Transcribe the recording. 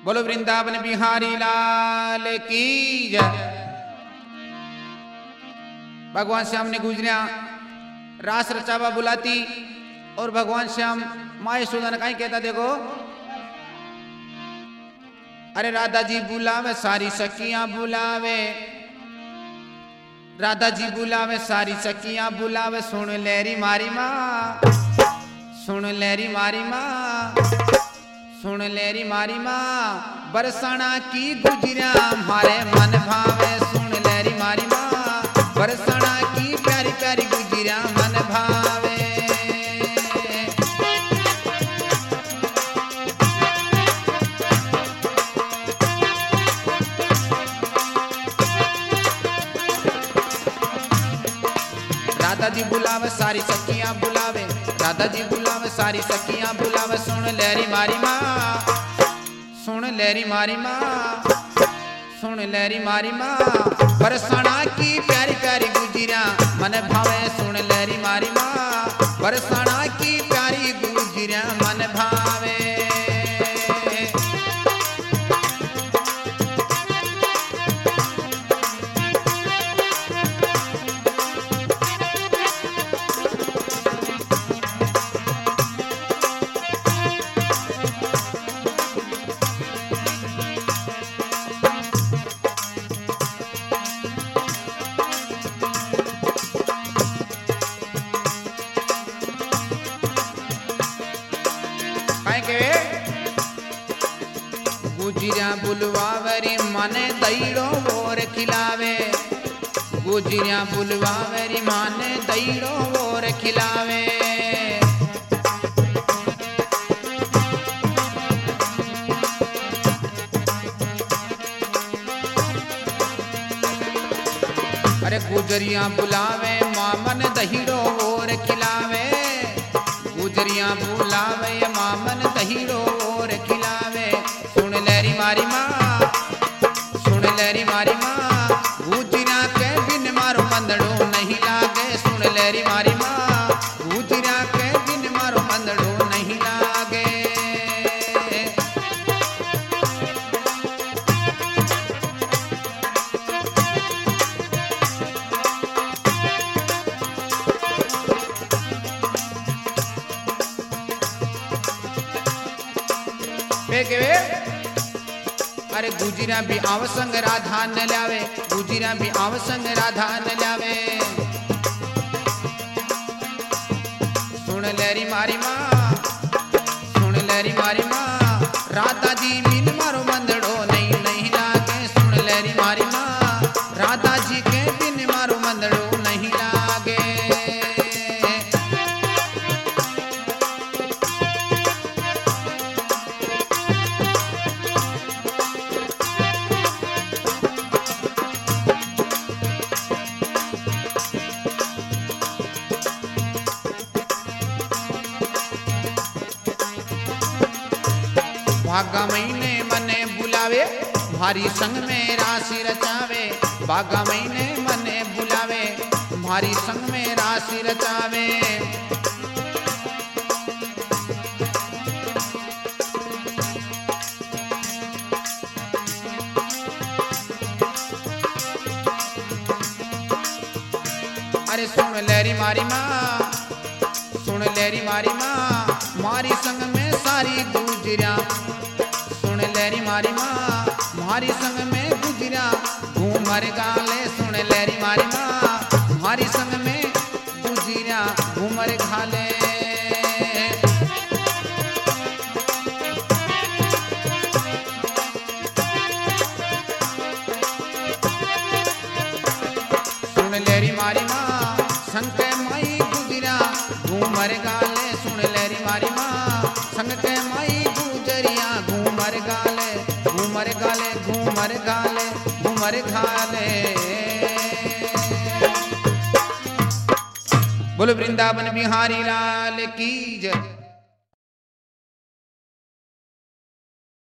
बोलो वृंदावन बिहारी लाल की जय। भगवान श्याम ने गुजरिया रास रचावा बुलाती और भगवान श्याम माए सुदन कहीं कहता देखो, अरे राधा जी बुलावे सारी सखियां बुलावे, राधा जी बुलावे सारी सखियां बुलावे, सुन लहरी मारी माँ, सुन लहरी मारी माँ, सुन लहरी मारी माँ, बरसाना की गुजरिया हमारे मन भावे, सुन लहरी मारी माँ, बरसाना की प्यारी प्यारी गुजरिया मन भावे। राधा जी बुलावे सारी सखियां बुलावे, राधा जी बुलावे सारी सखियां बुलावे, सुन लहरी मारी माँ, सुन लहरी मारी माँ, सुन लहरी मारी माँ, बरसाना की प्यारी प्यारी गुजरिया मन भावे, सुन लहरी मारी माँ, बरसाना की प्यारी गुजरिया मन भावे। गुजरिया बुलवावरी माने दईड़ो और खिलावे, गुजरिया बुलवावरी माने दईड़ो और खिलावे। अरे गुजरिया बुलावे मामन दहीड़ो और खिलावे, गुजरिया बुलावे मामन दहीड़ो और खिलावे, सुन लहरी मारी माँ, सुन लहरी मारी माँ, गुजरिया के बिन मारो मंदड़ो नहीं लागे, सुन लहरी मारी माँ, गुजरिया के बिन मारो मंदड़ो नहीं लागे। अरे गुजरिया भी आवसंग राधा न लावे, गुजरिया भी आवसंग राधा न लावे, सुन लहरी मारी माँ, सुन लहरी मारी माँ, राधा जी बिन मारो मंदड़ो नहीं नहीं लागे, सुन लहरी मारी माँ, राधा जी के बिन मारो मंदड़ो नहीं लागे। भागा महीने मने बुलावे भारी संग में राशि रचावे, भागा महीने मने बुलावे भारी संग में राशि रचावे। अरे सुन लहरी मारी माँ, सुन लहरी मारी माँ, मारी संग में सारी गुजरिया, सुन लहरी मारी माँ, मारी संग में गुजरिया घूमर गाले, सुन लहरी मारी माँ, मारी संग में गुजरिया घूमर घाले। सुन लहरी मारी माँ, संग के माई गुजरिया घूमर गाले, सुन लहरी मारी माँ, संग के माई गुजरिया घूमर गाले, घूमर गाले, घूमर गाले, घूमर घाले। बोलो वृंदावन बिहारी लाल की जय।